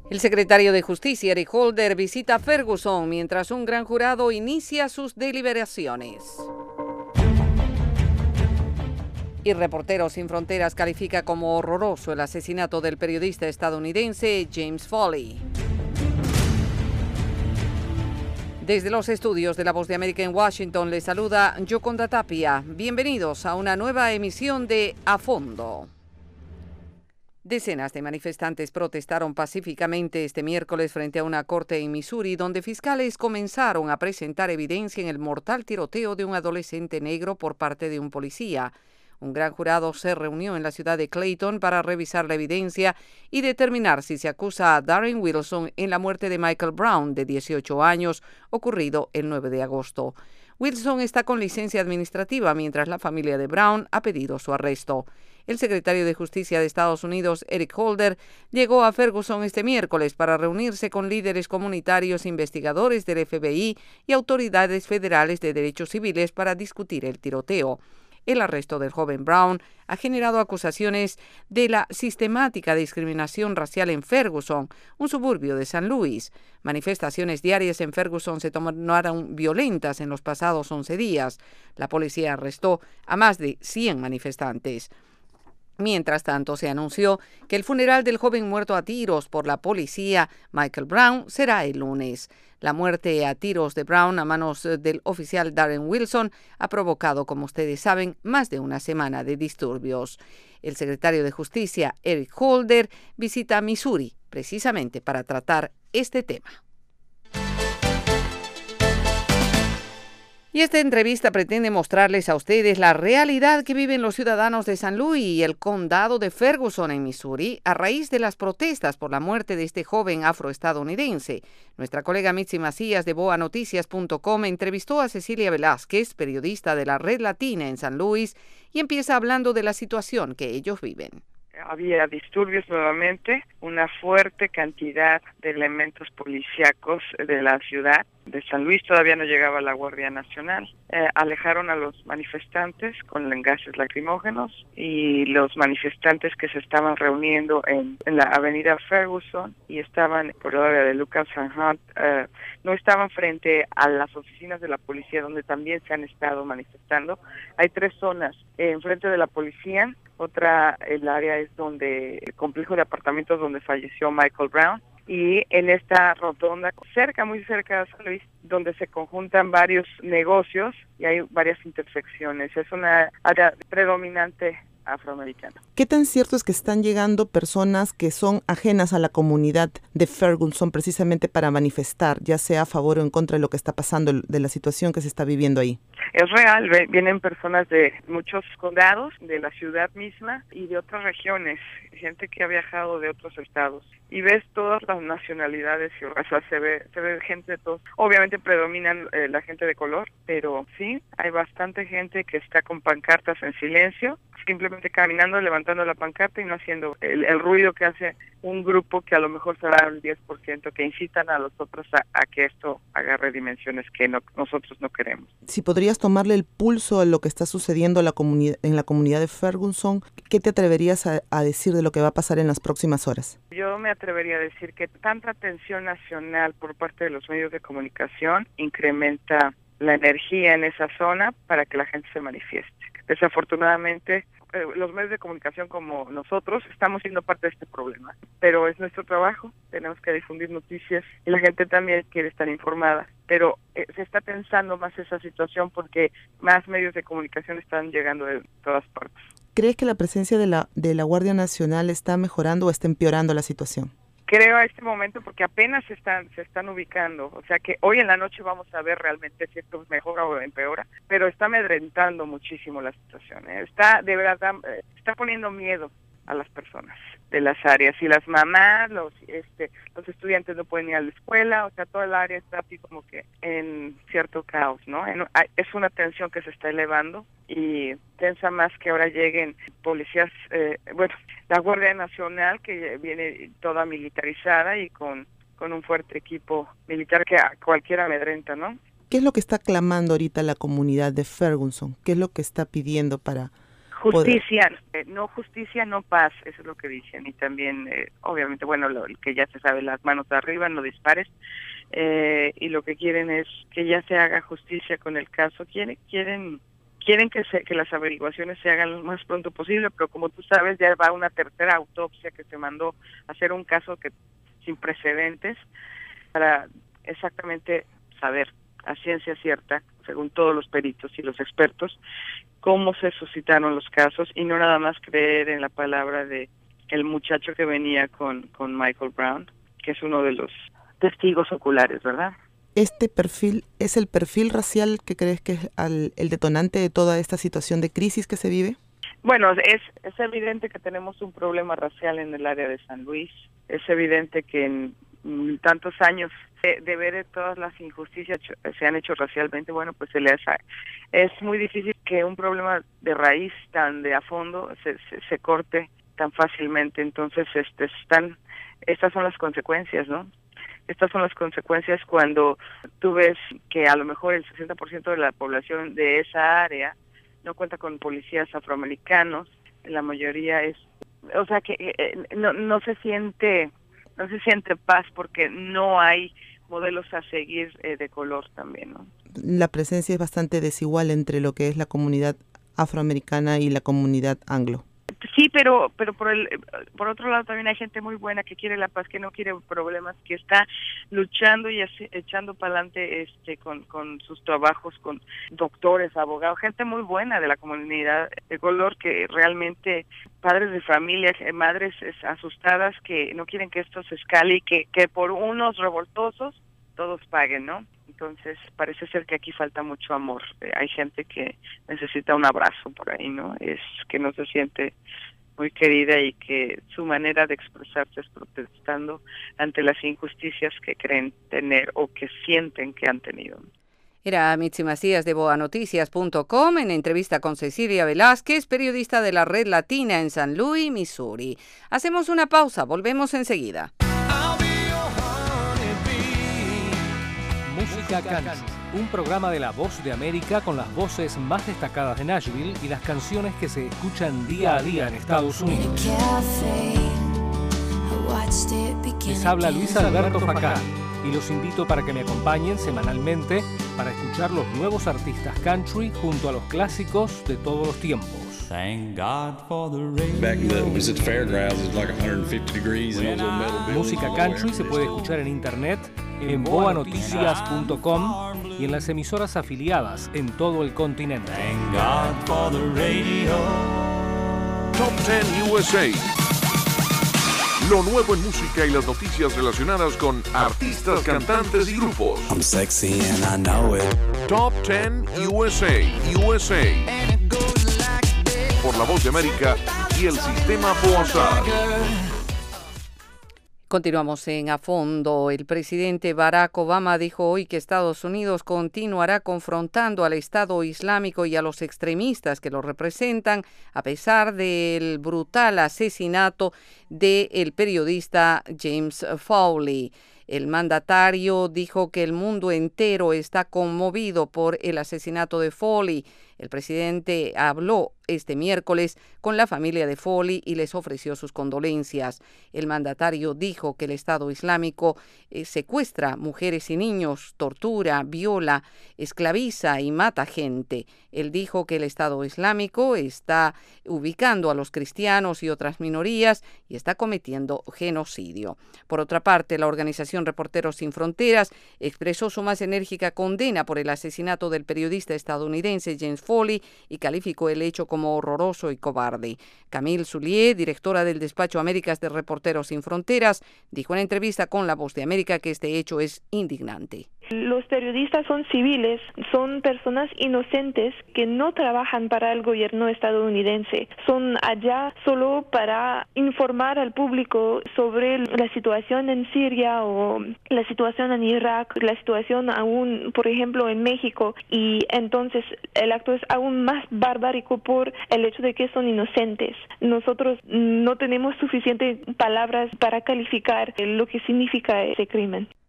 El secretario de Justicia, Eric Holder, visita Ferguson mientras un gran jurado inicia sus deliberaciones. Y Reporteros Sin Fronteras califica como horroroso el asesinato del periodista estadounidense James Foley. Desde los estudios de La Voz de América en Washington les saluda Yoconda Tapia. Bienvenidos a una nueva emisión de A Fondo. Decenas de manifestantes protestaron pacíficamente este miércoles frente a una corte en Missouri, donde fiscales comenzaron a presentar evidencia en el mortal tiroteo de un adolescente negro por parte de un policía. Un gran jurado se reunió en la ciudad de Clayton para revisar la evidencia y determinar si se acusa a Darren Wilson en la muerte de Michael Brown, de 18 años, ocurrido el 9 de agosto. Wilson está con licencia administrativa, mientras la familia de Brown ha pedido su arresto. El secretario de Justicia de Estados Unidos, Eric Holder, llegó a Ferguson este miércoles para reunirse con líderes comunitarios, investigadores del FBI y autoridades federales de derechos civiles para discutir el tiroteo. El arresto del joven Brown ha generado acusaciones de la sistemática discriminación racial en Ferguson, un suburbio de San Luis. Manifestaciones diarias en Ferguson se tornaron violentas en los pasados 11 días. La policía arrestó a más de 100 manifestantes. Mientras tanto, se anunció que el funeral del joven muerto a tiros por la policía, Michael Brown, será el lunes. La muerte a tiros de Brown a manos del oficial Darren Wilson ha provocado, como ustedes saben, más de una semana de disturbios. El secretario de Justicia, Eric Holder, visita Missouri precisamente para tratar este tema. Y esta entrevista pretende mostrarles a ustedes la realidad que viven los ciudadanos de San Luis y el condado de Ferguson en Missouri a raíz de las protestas por la muerte de este joven afroestadounidense. Nuestra colega Mitzi Macías de boanoticias.com entrevistó a Cecilia Velázquez, periodista de la Red Latina en San Luis, y empieza hablando de la situación que ellos viven. Había disturbios nuevamente, una fuerte cantidad de elementos policíacos de la ciudad de San Luis. Todavía no llegaba la Guardia Nacional. Alejaron a los manifestantes con gases lacrimógenos, y los manifestantes que se estaban reuniendo en la avenida Ferguson y estaban por el área de Lucas and Hunt, no estaban frente a las oficinas de la policía, donde también se han estado manifestando. Hay 3 zonas enfrente de la policía. Otra, el área es donde el complejo de apartamentos donde falleció Michael Brown, y en esta rotonda muy cerca de San Luis, donde se conjuntan varios negocios y hay varias intersecciones. Es una área predominante afroamericana. ¿Qué tan cierto es que están llegando personas que son ajenas a la comunidad de Ferguson precisamente para manifestar, ya sea a favor o en contra de lo que está pasando, de la situación que se está viviendo ahí? Es real, vienen personas de muchos condados, de la ciudad misma y de otras regiones, gente que ha viajado de otros estados. Y ves todas las nacionalidades y razas, se ve gente de todos. Obviamente predominan la gente de color, pero sí, hay bastante gente que está con pancartas en silencio, simplemente caminando, levantando la pancarta y no haciendo el ruido que hace un grupo que a lo mejor será el 10%, que incitan a los otros a que esto agarre dimensiones que nosotros no queremos. Si podrías tomarle el pulso a lo que está sucediendo en la comunidad de Ferguson, ¿qué te atreverías a decir de lo que va a pasar en las próximas horas? Yo me atrevería a decir que tanta atención nacional por parte de los medios de comunicación incrementa la energía en esa zona para que la gente se manifieste. Desafortunadamente, los medios de comunicación como nosotros estamos siendo parte de este problema, pero es nuestro trabajo, tenemos que difundir noticias y la gente también quiere estar informada, pero se está tensando más esa situación porque más medios de comunicación están llegando de todas partes. ¿Crees que la presencia de la Guardia Nacional está mejorando o está empeorando la situación? Creo a este momento porque apenas se están ubicando, o sea que hoy en la noche vamos a ver realmente si esto mejora o empeora, pero está amedrentando muchísimo la situación, está de verdad, está poniendo miedo a las personas de las áreas, y las mamás, los estudiantes no pueden ir a la escuela, o sea, toda el área está así como que en cierto caos, ¿no? Es una tensión que se está elevando y tensa más que ahora lleguen policías, la Guardia Nacional, que viene toda militarizada y con un fuerte equipo militar que a cualquiera amedrenta, ¿no? ¿Qué es lo que está clamando ahorita la comunidad de Ferguson? ¿Qué es lo que está pidiendo para Justicia, no justicia, no paz, eso es lo que dicen. Y también, obviamente, bueno, lo que ya se sabe, las manos arriba, no dispares. Y lo que quieren es que ya se haga justicia con el caso. Quieren que las averiguaciones se hagan lo más pronto posible, pero como tú sabes, ya va una tercera autopsia que se mandó a hacer un caso que sin precedentes para exactamente saber a ciencia cierta, según todos los peritos y los expertos, cómo se suscitaron los casos y no nada más creer en la palabra de el muchacho que venía con Michael Brown, que es uno de los testigos oculares, ¿verdad? ¿Este perfil es el perfil racial que crees que es el detonante de toda esta situación de crisis que se vive? Bueno, es evidente que tenemos un problema racial en el área de San Luis. Es evidente que en tantos años de ver todas las injusticias se han hecho racialmente, bueno, pues es muy difícil que un problema de raíz tan de a fondo se corte tan fácilmente. Entonces, estas son las consecuencias, ¿no? Estas son las consecuencias cuando tú ves que a lo mejor el 60% de la población de esa área no cuenta con policías afroamericanos, la mayoría o sea que no se siente paz porque no hay modelos a seguir de color también, ¿no? La presencia es bastante desigual entre lo que es la comunidad afroamericana y la comunidad anglo. Sí, pero por otro lado también hay gente muy buena que quiere la paz, que no quiere problemas, que está luchando y echando para adelante con sus trabajos, con doctores, abogados, gente muy buena de la comunidad de color que realmente, padres de familia, madres asustadas que no quieren que esto se escale y que por unos revoltosos todos paguen, ¿no? Entonces parece ser que aquí falta mucho amor. Hay gente que necesita un abrazo por ahí, ¿no? Es que no se siente muy querida y que su manera de expresarse es protestando ante las injusticias que creen tener o que sienten que han tenido. Era Mitzi Macías de boanoticias.com en entrevista con Cecilia Velázquez, periodista de la Red Latina en San Luis, Missouri. Hacemos una pausa, volvemos enseguida. Música Country, un programa de La Voz de América con las voces más destacadas de Nashville y las canciones que se escuchan día a día en Estados Unidos. Les habla Luis Alberto Facán y los invito para que me acompañen semanalmente para escuchar los nuevos artistas country junto a los clásicos de todos los tiempos. Thank God for the rain. Back in the fairgrounds, it was like 150 degrees and those little metal buildings. Música country se puede escuchar en internet en boanoticias.com y en las emisoras afiliadas en todo el continente. Thank God for the radio. Top 10 USA. Lo nuevo en música y las noticias relacionadas con artistas, cantantes y grupos. I'm sexy and I know it. Top 10 USA. Por La Voz de América y el Sistema Boazar. Continuamos en A Fondo. El presidente Barack Obama dijo hoy que Estados Unidos continuará confrontando al Estado Islámico y a los extremistas que lo representan, a pesar del brutal asesinato del periodista James Foley. El mandatario dijo que el mundo entero está conmovido por el asesinato de Foley. El presidente habló este miércoles con la familia de Foley y les ofreció sus condolencias. El mandatario dijo que el Estado Islámico secuestra mujeres y niños, tortura, viola, esclaviza y mata gente. Él dijo que el Estado Islámico está ubicando a los cristianos y otras minorías y está cometiendo genocidio. Por otra parte, la organización Reporteros Sin Fronteras expresó su más enérgica condena por el asesinato del periodista estadounidense James Foley y calificó el hecho como horroroso y cobarde. Camille Soulier, directora del despacho Américas de Reporteros Sin Fronteras, dijo en entrevista con La Voz de América que este hecho es indignante. Los periodistas son civiles, son personas inocentes que no trabajan para el gobierno estadounidense. Son allá solo para informar al público sobre la situación en Siria o la situación en Irak, la situación aún, por ejemplo, en México. Y entonces el acto es aún más barbárico por el hecho de que son inocentes. Nosotros no tenemos suficientes palabras para calificar lo que significa ese crimen.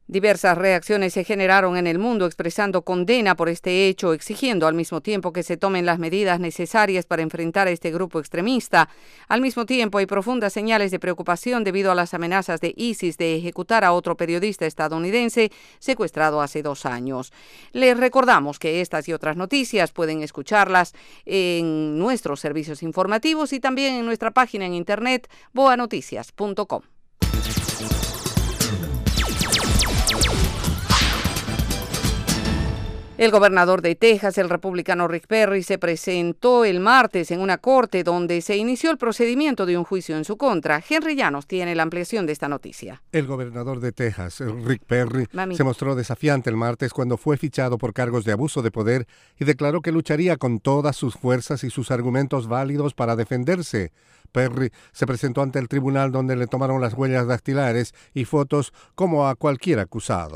Diversas reacciones se generaron en el mundo expresando condena por este hecho, exigiendo al mismo tiempo que se tomen las medidas necesarias para enfrentar a este grupo extremista. Al mismo tiempo, hay profundas señales de preocupación debido a las amenazas de ISIS de ejecutar a otro periodista estadounidense secuestrado hace 2 años. Les recordamos que estas y otras noticias pueden escucharlas en nuestros servicios informativos y también en nuestra página en internet boanoticias.com. El gobernador de Texas, el republicano Rick Perry, se presentó el martes en una corte donde se inició el procedimiento de un juicio en su contra. Henry Llanos tiene la ampliación de esta noticia. El gobernador de Texas, Rick Perry, se mostró desafiante el martes cuando fue fichado por cargos de abuso de poder y declaró que lucharía con todas sus fuerzas y sus argumentos válidos para defenderse. Perry se presentó ante el tribunal donde le tomaron las huellas dactilares y fotos como a cualquier acusado.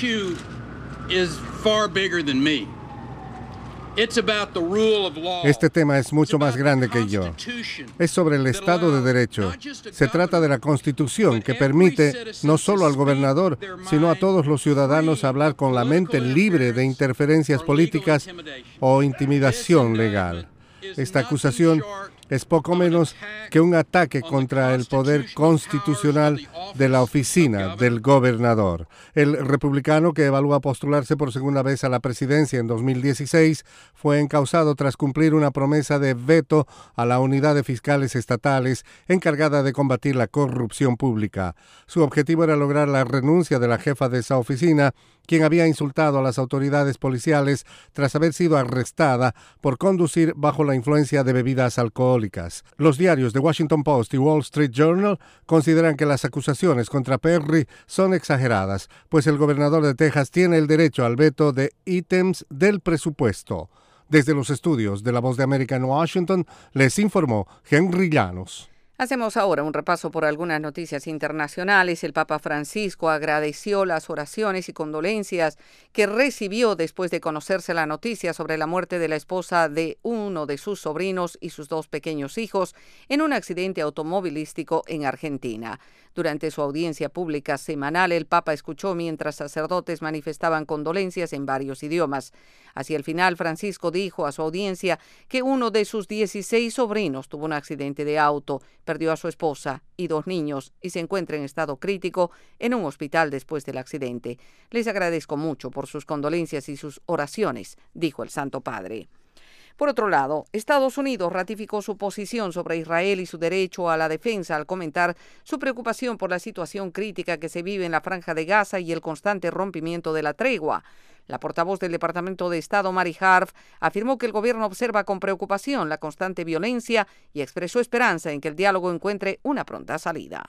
Este tema es mucho más grande que yo. Es sobre el Estado de Derecho. Se trata de la Constitución que permite no solo al gobernador, sino a todos los ciudadanos hablar con la mente libre de interferencias políticas o intimidación legal. Esta acusación es poco menos que un ataque contra el poder constitucional de la oficina del gobernador. El republicano, que evalúa postularse por segunda vez a la presidencia en 2016, fue encausado tras cumplir una promesa de veto a la unidad de fiscales estatales encargada de combatir la corrupción pública. Su objetivo era lograr la renuncia de la jefa de esa oficina, quien había insultado a las autoridades policiales tras haber sido arrestada por conducir bajo la influencia de bebidas alcohólicas. Los diarios The Washington Post y Wall Street Journal consideran que las acusaciones contra Perry son exageradas, pues el gobernador de Texas tiene el derecho al veto de ítems del presupuesto. Desde los estudios de La Voz de América en Washington, les informó Henry Llanos. Hacemos ahora un repaso por algunas noticias internacionales. El Papa Francisco agradeció las oraciones y condolencias que recibió después de conocerse la noticia sobre la muerte de la esposa de uno de sus sobrinos y sus 2 pequeños hijos en un accidente automovilístico en Argentina. Durante su audiencia pública semanal, el Papa escuchó mientras sacerdotes manifestaban condolencias en varios idiomas. Hacia el final, Francisco dijo a su audiencia que uno de sus 16 sobrinos tuvo un accidente de auto, perdió a su esposa y 2 niños y se encuentra en estado crítico en un hospital después del accidente. Les agradezco mucho por sus condolencias y sus oraciones, dijo el Santo Padre. Por otro lado, Estados Unidos ratificó su posición sobre Israel y su derecho a la defensa al comentar su preocupación por la situación crítica que se vive en la Franja de Gaza y el constante rompimiento de la tregua. La portavoz del Departamento de Estado, Mary Harf, afirmó que el gobierno observa con preocupación la constante violencia y expresó esperanza en que el diálogo encuentre una pronta salida.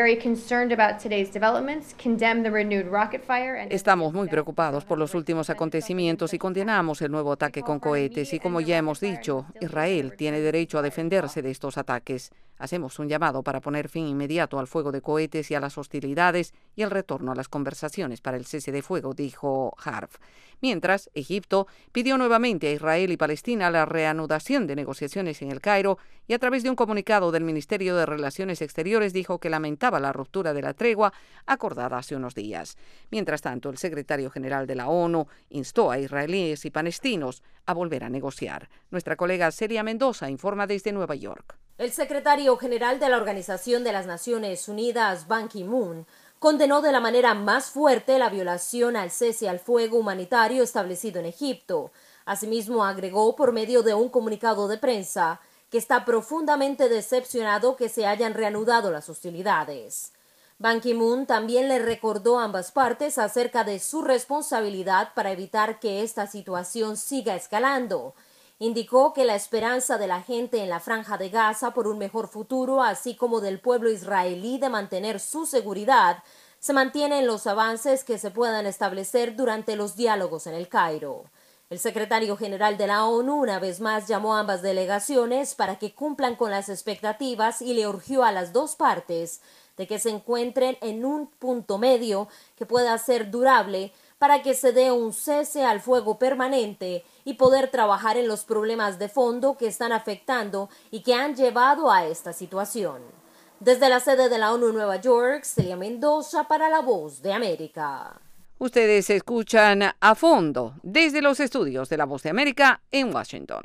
Estamos muy preocupados por los últimos acontecimientos y condenamos el nuevo ataque con cohetes y, como ya hemos dicho, Israel tiene derecho a defenderse de estos ataques. Hacemos un llamado para poner fin inmediato al fuego de cohetes y a las hostilidades y el retorno a las conversaciones para el cese de fuego, dijo Harf. Mientras, Egipto pidió nuevamente a Israel y Palestina la reanudación de negociaciones en El Cairo y a través de un comunicado del Ministerio de Relaciones Exteriores dijo que lamentaba la ruptura de la tregua acordada hace unos días. Mientras tanto, el secretario general de la ONU instó a israelíes y palestinos a volver a negociar. Nuestra colega Celia Mendoza informa desde Nueva York. El secretario general de la Organización de las Naciones Unidas, Ban Ki-moon, condenó de la manera más fuerte la violación al cese al fuego humanitario establecido en Egipto. Asimismo, agregó por medio de un comunicado de prensa que está profundamente decepcionado que se hayan reanudado las hostilidades. Ban Ki-moon también le recordó a ambas partes acerca de su responsabilidad para evitar que esta situación siga escalando. Indicó que la esperanza de la gente en la Franja de Gaza por un mejor futuro, así como del pueblo israelí de mantener su seguridad, se mantiene en los avances que se puedan establecer durante los diálogos en El Cairo. El secretario general de la ONU una vez más llamó a ambas delegaciones para que cumplan con las expectativas y le urgió a las 2 partes de que se encuentren en un punto medio que pueda ser durable para que se dé un cese al fuego permanente y poder trabajar en los problemas de fondo que están afectando y que han llevado a esta situación. Desde la sede de la ONU en Nueva York, Celia Mendoza para La Voz de América. Ustedes escuchan A Fondo desde los estudios de La Voz de América en Washington.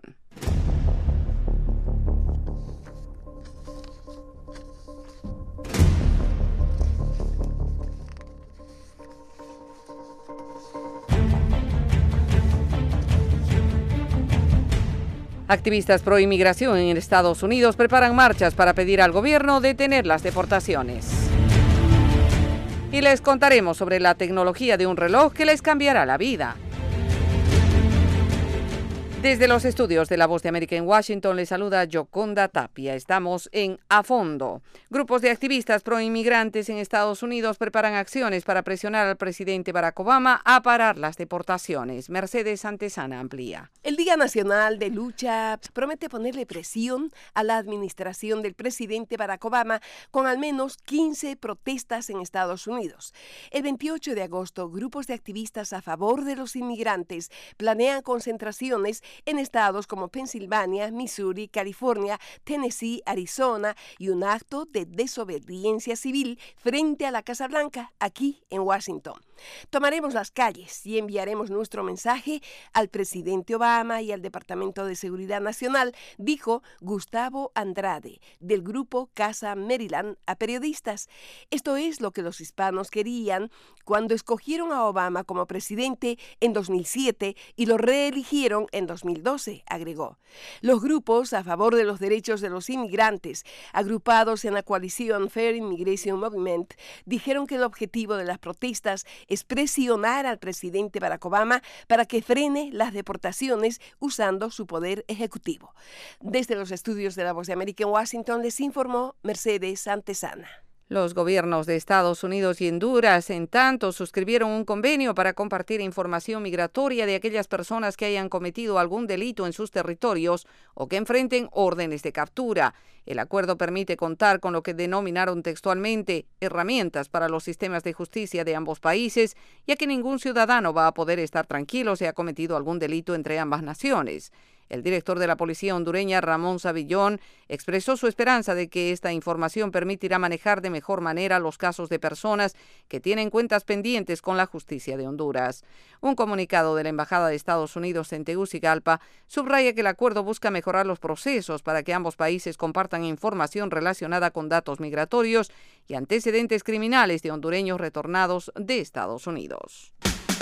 Activistas pro inmigración en Estados Unidos preparan marchas para pedir al gobierno detener las deportaciones. Y les contaremos sobre la tecnología de un reloj que les cambiará la vida. Desde los estudios de La Voz de América en Washington les saluda Yoconda Tapia. Estamos en A Fondo. Grupos de activistas pro-inmigrantes en Estados Unidos preparan acciones para presionar al presidente Barack Obama a parar las deportaciones. Mercedes Santesana amplía. El Día Nacional de Lucha promete ponerle presión a la administración del presidente Barack Obama con al menos 15 protestas en Estados Unidos. El 28 de agosto, grupos de activistas a favor de los inmigrantes planean concentraciones en estados como Pensilvania, Missouri, California, Tennessee, Arizona y un acto de desobediencia civil frente a la Casa Blanca, aquí en Washington. Tomaremos las calles y enviaremos nuestro mensaje al presidente Obama y al Departamento de Seguridad Nacional, dijo Gustavo Andrade, del grupo Casa Maryland, a periodistas. Esto es lo que los hispanos querían cuando escogieron a Obama como presidente en 2007 y lo reeligieron en 2012, agregó. Los grupos a favor de los derechos de los inmigrantes, agrupados en la coalición Fair Immigration Movement, dijeron que el objetivo de las protestas es presionar al presidente Barack Obama para que frene las deportaciones usando su poder ejecutivo. Desde los estudios de La Voz de América en Washington les informó Mercedes Santesana. Los gobiernos de Estados Unidos y Honduras, en tanto, suscribieron un convenio para compartir información migratoria de aquellas personas que hayan cometido algún delito en sus territorios o que enfrenten órdenes de captura. El acuerdo permite contar con lo que denominaron textualmente herramientas para los sistemas de justicia de ambos países, ya que ningún ciudadano va a poder estar tranquilo si ha cometido algún delito entre ambas naciones. El director de la policía hondureña, Ramón Savillón, expresó su esperanza de que esta información permitirá manejar de mejor manera los casos de personas que tienen cuentas pendientes con la justicia de Honduras. Un comunicado de la Embajada de Estados Unidos en Tegucigalpa subraya que el acuerdo busca mejorar los procesos para que ambos países compartan información relacionada con datos migratorios y antecedentes criminales de hondureños retornados de Estados Unidos.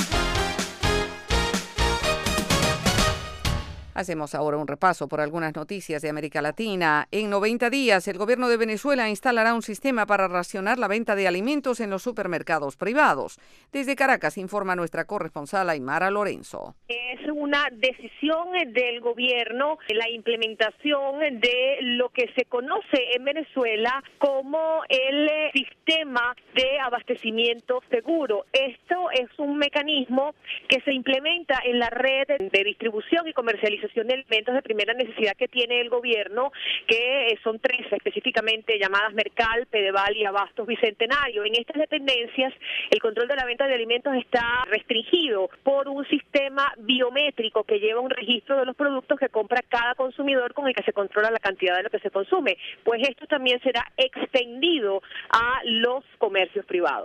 Hacemos ahora un repaso por algunas noticias de América Latina. En 90 días, el gobierno de Venezuela instalará un sistema para racionar la venta de alimentos en los supermercados privados. Desde Caracas informa nuestra corresponsal Aymara Lorenzo. Es una decisión del gobierno, la implementación de lo que se conoce en Venezuela como el sistema de abastecimiento seguro. Esto es un mecanismo que se implementa en la red de distribución y comercialización de alimentos de primera necesidad que tiene el gobierno, que son 3 específicamente llamadas Mercal, Pedeval y Abastos Bicentenario. En estas dependencias, el control de la venta de alimentos está restringido por un sistema biométrico que lleva un registro de los productos que compra cada consumidor, con el que se controla la cantidad de lo que se consume. Pues esto también será extendido a los comercios privados.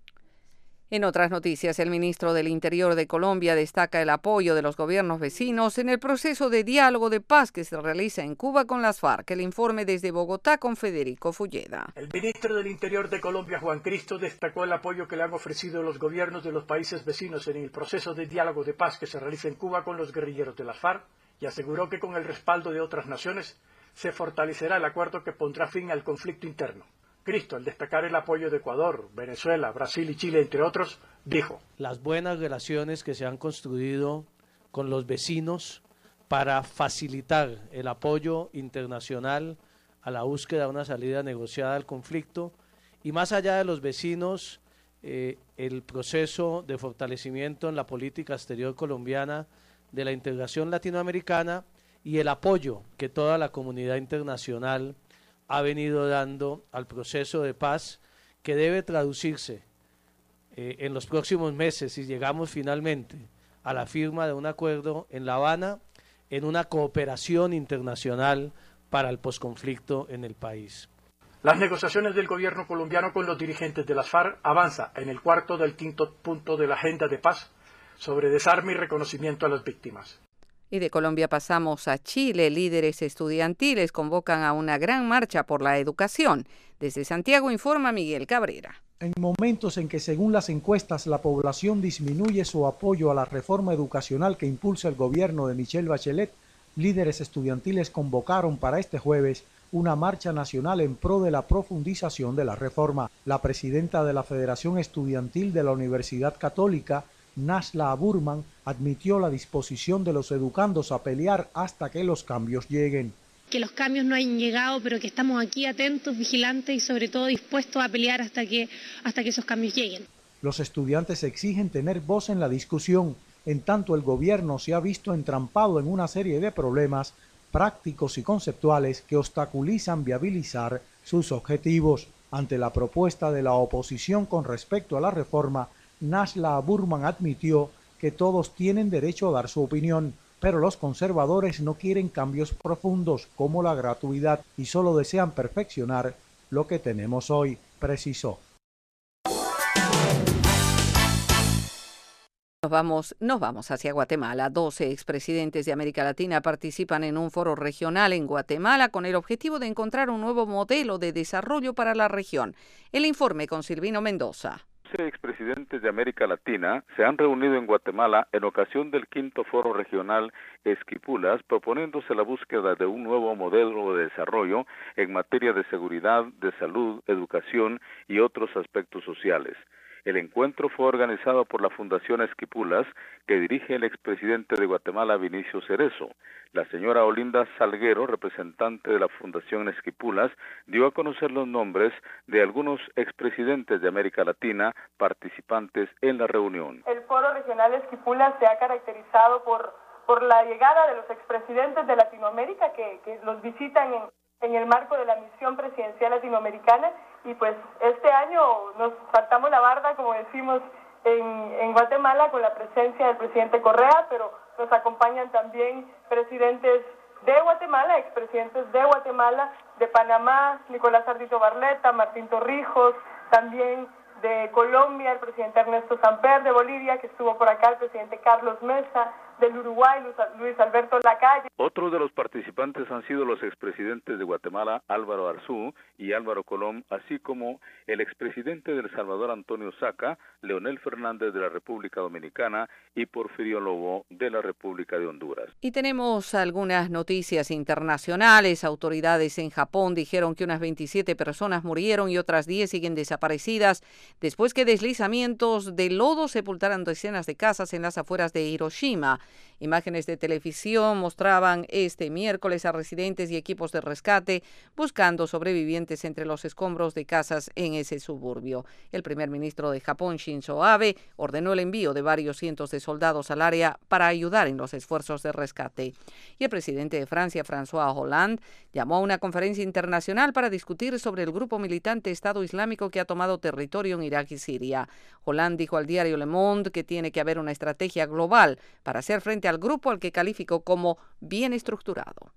En otras noticias, el ministro del Interior de Colombia destaca el apoyo de los gobiernos vecinos en el proceso de diálogo de paz que se realiza en Cuba con las FARC. El informe desde Bogotá con Federico Fulleda. El ministro del Interior de Colombia, Juan Cristo, destacó el apoyo que le han ofrecido los gobiernos de los países vecinos en el proceso de diálogo de paz que se realiza en Cuba con los guerrilleros de las FARC y aseguró que con el respaldo de otras naciones se fortalecerá el acuerdo que pondrá fin al conflicto interno. Cristo, al destacar el apoyo de Ecuador, Venezuela, Brasil y Chile, entre otros, dijo: las buenas relaciones que se han construido con los vecinos para facilitar el apoyo internacional a la búsqueda de una salida negociada al conflicto y más allá de los vecinos, el proceso de fortalecimiento en la política exterior colombiana de la integración latinoamericana y el apoyo que toda la comunidad internacional ha venido dando al proceso de paz que debe traducirse en los próximos meses, si llegamos finalmente a la firma de un acuerdo en La Habana, en una cooperación internacional para el posconflicto en el país. Las negociaciones del gobierno colombiano con los dirigentes de las FARC avanzan en el cuarto del quinto punto de la agenda de paz sobre desarme y reconocimiento a las víctimas. Y de Colombia pasamos a Chile. Líderes estudiantiles convocan a una gran marcha por la educación. Desde Santiago informa Miguel Cabrera. En momentos en que, según las encuestas, la población disminuye su apoyo a la reforma educacional que impulsa el gobierno de Michelle Bachelet, líderes estudiantiles convocaron para este jueves una marcha nacional en pro de la profundización de la reforma. La presidenta de la Federación Estudiantil de la Universidad Católica, Nashla Aburman, admitió la disposición de los educandos a pelear hasta que los cambios lleguen. Que los cambios no hayan llegado, pero que estamos aquí atentos, vigilantes y sobre todo dispuestos a pelear hasta que esos cambios lleguen. Los estudiantes exigen tener voz en la discusión, en tanto el gobierno se ha visto entrampado en una serie de problemas prácticos y conceptuales que obstaculizan viabilizar sus objetivos. Ante la propuesta de la oposición con respecto a la reforma, Nashla Aburman admitió que todos tienen derecho a dar su opinión, pero los conservadores no quieren cambios profundos como la gratuidad y solo desean perfeccionar lo que tenemos hoy, precisó. Nos vamos hacia Guatemala. 12 expresidentes de América Latina participan en un foro regional en Guatemala con el objetivo de encontrar un nuevo modelo de desarrollo para la región. El informe con Silvino Mendoza. 12 expresidentes de América Latina se han reunido en Guatemala en ocasión del quinto foro regional Esquipulas, proponiéndose la búsqueda de un nuevo modelo de desarrollo en materia de seguridad, de salud, educación y otros aspectos sociales. El encuentro fue organizado por la Fundación Esquipulas, que dirige el expresidente de Guatemala, Vinicio Cerezo. La señora Olinda Salguero, representante de la Fundación Esquipulas, dio a conocer los nombres de algunos expresidentes de América Latina participantes en la reunión. El Foro Regional Esquipulas se ha caracterizado por la llegada de los expresidentes de Latinoamérica que los visitan en el marco de la misión presidencial latinoamericana, y pues este año nos saltamos la barda, como decimos en Guatemala, con la presencia del presidente Correa, pero nos acompañan también presidentes de Guatemala, expresidentes de Guatemala, de Panamá, Nicolás Ardito Barletta, Martín Torrijos, también de Colombia, el presidente Ernesto Samper, de Bolivia, que estuvo por acá, el presidente Carlos Mesa, del Uruguay, Luis Alberto Lacalle. Otros de los participantes han sido los expresidentes de Guatemala, Álvaro Arzú y Álvaro Colom, así como el expresidente de El Salvador, Antonio Saca, Leonel Fernández de la República Dominicana y Porfirio Lobo de la República de Honduras. Y tenemos algunas noticias internacionales. Autoridades en Japón dijeron que unas 27 personas murieron y otras 10 siguen desaparecidas después que deslizamientos de lodo sepultaran decenas de casas en las afueras de Hiroshima. Imágenes de televisión mostraban este miércoles a residentes y equipos de rescate buscando sobrevivientes entre los escombros de casas en ese suburbio. El primer ministro de Japón, Shinzo Abe, ordenó el envío de varios cientos de soldados al área para ayudar en los esfuerzos de rescate. Y el presidente de Francia, François Hollande, llamó a una conferencia internacional para discutir sobre el grupo militante Estado Islámico que ha tomado territorio en Irak y Siria. Hollande dijo al diario Le Monde que tiene que haber una estrategia global para hacer frente al grupo al que calificó como bien estructurado.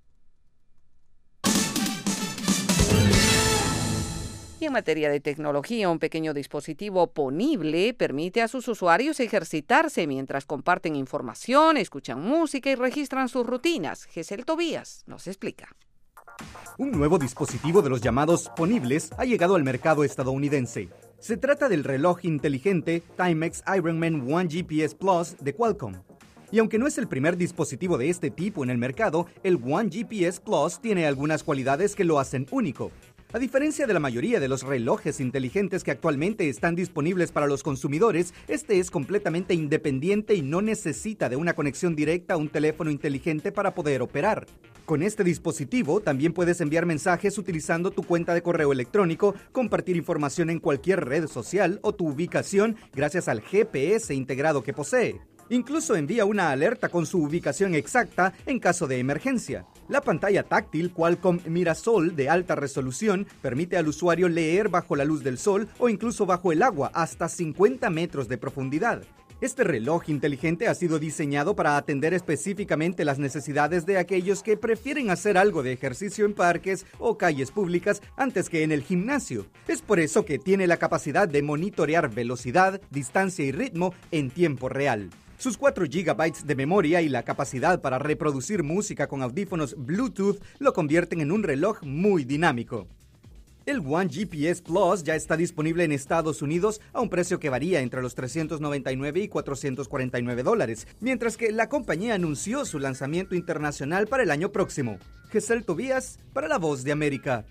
Y en materia de tecnología, un pequeño dispositivo ponible permite a sus usuarios ejercitarse mientras comparten información, escuchan música y registran sus rutinas. Gesel Tobías nos explica. Un nuevo dispositivo de los llamados ponibles ha llegado al mercado estadounidense. Se trata del reloj inteligente Timex Ironman One GPS Plus de Qualcomm. Y aunque no es el primer dispositivo de este tipo en el mercado, el One GPS Plus tiene algunas cualidades que lo hacen único. A diferencia de la mayoría de los relojes inteligentes que actualmente están disponibles para los consumidores, este es completamente independiente y no necesita de una conexión directa a un teléfono inteligente para poder operar. Con este dispositivo también puedes enviar mensajes utilizando tu cuenta de correo electrónico, compartir información en cualquier red social o tu ubicación gracias al GPS integrado que posee. Incluso envía una alerta con su ubicación exacta en caso de emergencia. La pantalla táctil Qualcomm Mirasol de alta resolución permite al usuario leer bajo la luz del sol o incluso bajo el agua hasta 50 metros de profundidad. Este reloj inteligente ha sido diseñado para atender específicamente las necesidades de aquellos que prefieren hacer algo de ejercicio en parques o calles públicas antes que en el gimnasio. Es por eso que tiene la capacidad de monitorear velocidad, distancia y ritmo en tiempo real. Sus 4 GB de memoria y la capacidad para reproducir música con audífonos Bluetooth lo convierten en un reloj muy dinámico. El One GPS Plus ya está disponible en Estados Unidos a un precio que varía entre los $399 y $449, mientras que la compañía anunció su lanzamiento internacional para el año próximo. Gesell Tobías, para La Voz de América.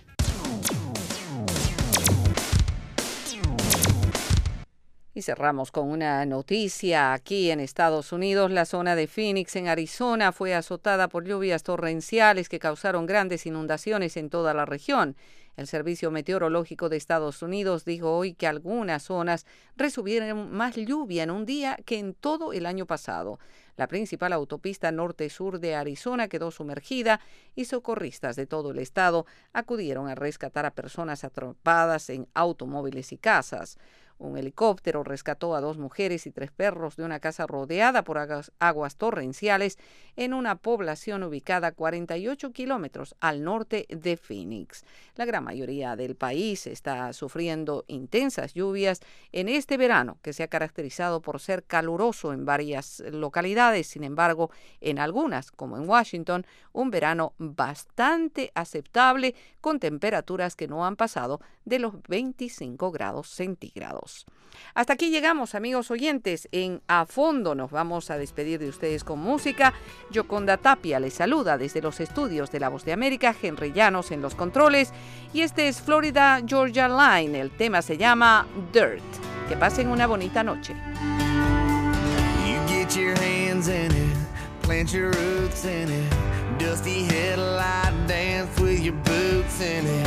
Y cerramos con una noticia. Aquí en Estados Unidos, la zona de Phoenix, en Arizona, fue azotada por lluvias torrenciales que causaron grandes inundaciones en toda la región. El Servicio Meteorológico de Estados Unidos dijo hoy que algunas zonas recibieron más lluvia en un día que en todo el año pasado. La principal autopista norte-sur de Arizona quedó sumergida y socorristas de todo el estado acudieron a rescatar a personas atrapadas en automóviles y casas. Un helicóptero rescató a 2 mujeres y 3 perros de una casa rodeada por aguas torrenciales en una población ubicada a 48 kilómetros al norte de Phoenix. La gran mayoría del país está sufriendo intensas lluvias en este verano, que se ha caracterizado por ser caluroso en varias localidades. Sin embargo, en algunas, como en Washington, un verano bastante aceptable con temperaturas que no han pasado de los 25 grados centígrados. Hasta aquí llegamos, amigos oyentes. En A Fondo nos vamos a despedir de ustedes con música. Yoconda Tapia les saluda desde los estudios de La Voz de América, Henry Llanos en los controles, y este es Florida Georgia Line. El tema se llama Dirt. Que pasen una bonita noche. You get your hands in it, plant your roots in it, dusty headlight dance with your boots in it.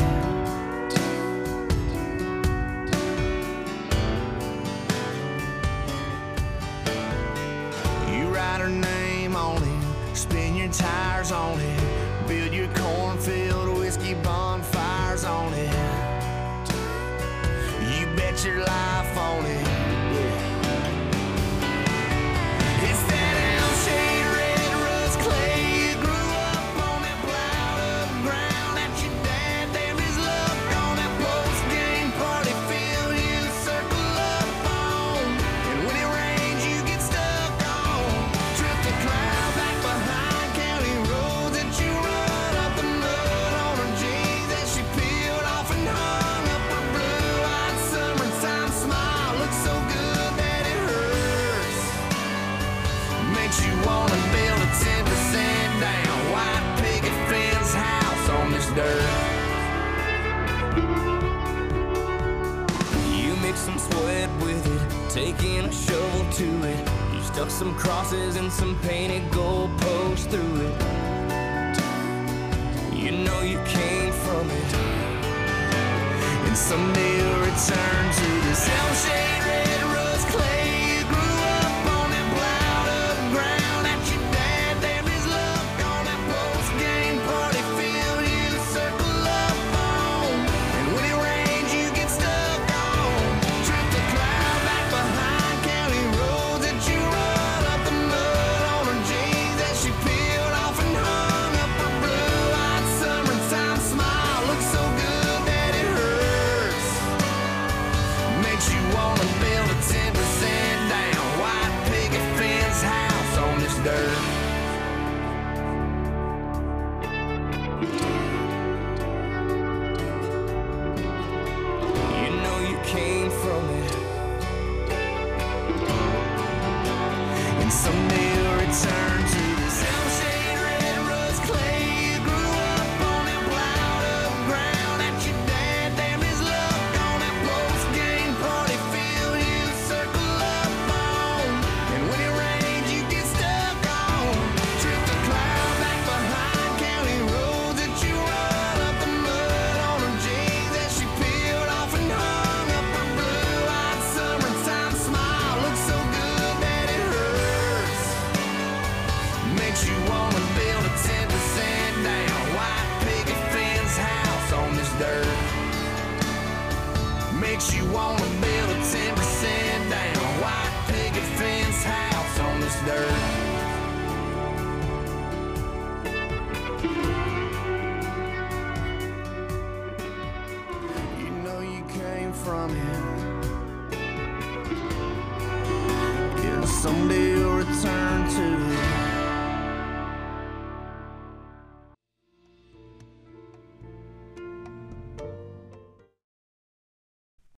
Write her name on it, spin your tires on it, build your cornfield whiskey bonfires on it. You bet your life on it. It's that L-shaped red rust clay. You grew up on that plowed up ground that your dad damned his luck on that post-game party field you circle up on. And when it rains you get stuck on. Trip the cloud back behind county roads that you run up the mud on her jeans that she peeled off and hung up her blue-eyed summertime smile. Looks so good that it hurts. Makes you wanna build a 10% down white picket fence house on this dirt. You mix some sweat with it, taking a shovel to it. You stuck some crosses and some painted gold posts through it. You know you came from it, and someday you'll return to this L-shaped red rust clay. You grew up on that plowed up ground that your dad damned his luck on that post-game party field you circle up on. And when it rains you get stuck on. Trip the cloud back behind county roads that you run up the mud on her jeans that she peeled off and hung up her blue-eyed summertime smile. Looks so good that it hurts. Makes you wanna build a 10% down white picket fence house on this dirt. You know you came from it, and someday you'll return to this L-shaped red rust clay. You grew up on that plowed up ground that your dad damned his luck on that post-game party field you circle up on. And when it rains you get stuck on. Trip the cloud back behind county roads that you run up the mud on her jeans that she peeled off and hung up her blue-eyed summertime smile. Looks so good that it hurts. Makes you wanna build a 10% down white picket fence house on this dirt. Makes you wanna build a 10% down white picket fence from him. Yeah, someday